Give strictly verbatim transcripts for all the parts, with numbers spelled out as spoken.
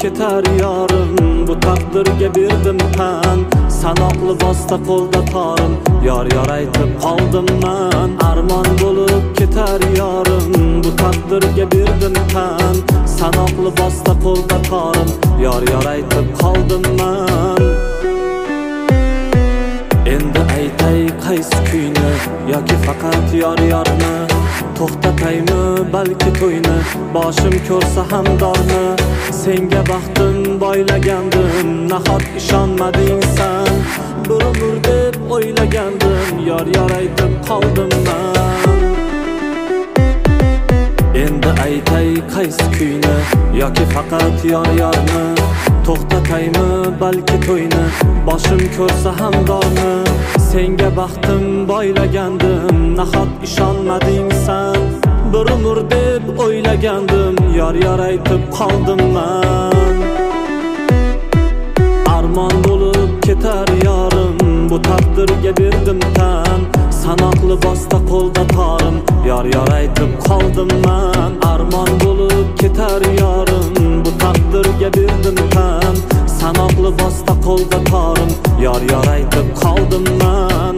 ketar yorim, bu taqdirga berdim tan. Sanoqli bosta qo'lda torim, yor yor aytib qoldim man. Armon bo'lib ketar yorim, bu taqdirga berdim tan. Sanoqli bosta qo'lda torim, yor yor aytib qoldim man. Endi aytay qaysi kuyni, yoki faqat yor yorni. To'xtataymi balki to'yni, boshim ko'rsa ham dorni. Senga baxtim boylagandim, nahot ishonmading san. Bir umr deb o'ylagandim, yor yor aytib qoldim man. Endi aytay qaysi kuyni, yoki faqat yor yorni. To'xtataymi balki to'yni, boshim ko'rsa ham dorni. Senga baxtim boylagandim, nahot ishonmading san. Bir umr deb o'ylagandim, yor yor aytib qoldim man. Armon bo'lib ketar yorim, bu taqdirga berdim tan. Sanoqli bosta qo'lda torim, yor yor aytib qoldim man. Armon bo'lib ketar yorim, bu taqdirga berdim tan. Sanoqli bosta qo'lda torim, yor yor aytib qoldim man.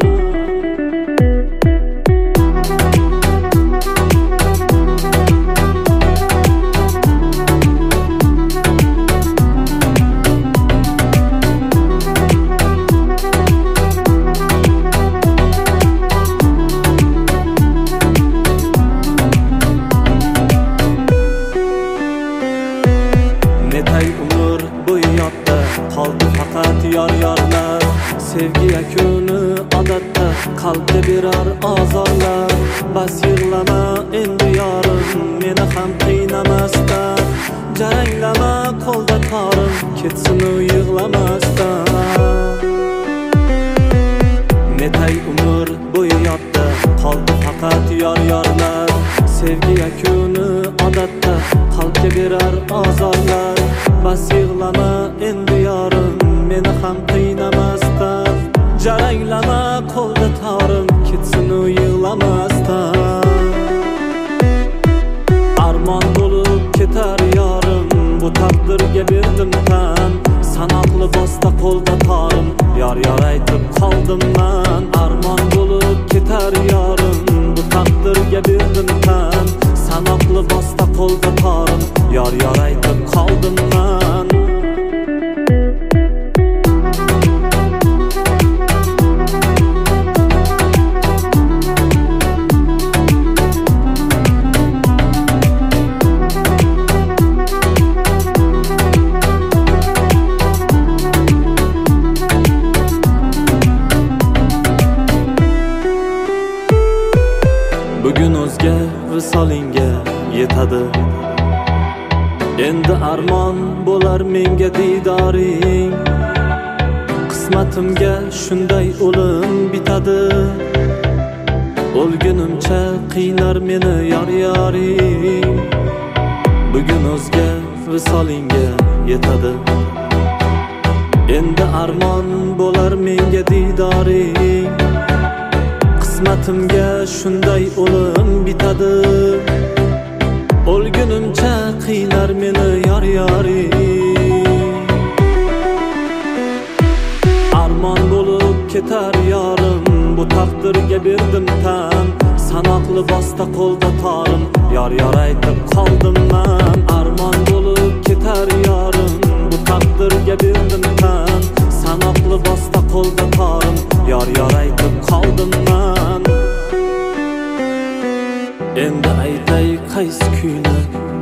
Netay umr bo'yi yodda qoldi faqat yor yorlar. Sevgi yakuni odatda qalbga berar azorlar. Bas yig'lama endi yorim, meni ham qiynamasdan. Jaranglama qo'lda torim, ketsin u yig'lamasdan. Netay umr bo'yi yodda qoldi faqat yor yorlar. Sevgi yakuni odatda qalbga berar azorlar. Bas yig'lama endi yorim, meni ham qiynamasdan. Jaranglama qo'lda torim, ketsin u yig'lamasdan. Armon bo'lib ketar yorim, bu taqdirga berdim tan. Sanoqli bosta qo'lda torim, yor yor aytib qoldim man. Armon bo'lib ketar yorim, bu taqdirga berdim tan. Sanoqli bosta qo'lda torim, yor yor aytib qoldim man. Bugun o'zga visolinga yetadi. Endi armon bo'lar menga didoring. Qismatimga shunday o'lim bitadi. O'lgunimcha qiynar meni yor yoring. Bugun o'zga visolinga yetadi. Endi armon bo'lar menga didoring. Qismatimga shunday o'lim bitadi. O'lgunimcha qiynar meni yor yoring. Armon bo'lib ketar yorim, bu taqdirga berdim tan. Sanoqli bosta qo'lda torim, yor yor aytib qoldim man. Armon bo'lib ketar yorim, bu taqdirga berdim tan. Sanoqli bosta qo'lda torim, yor yor aytib qoldim man. Endi aytay qaysi kuyni,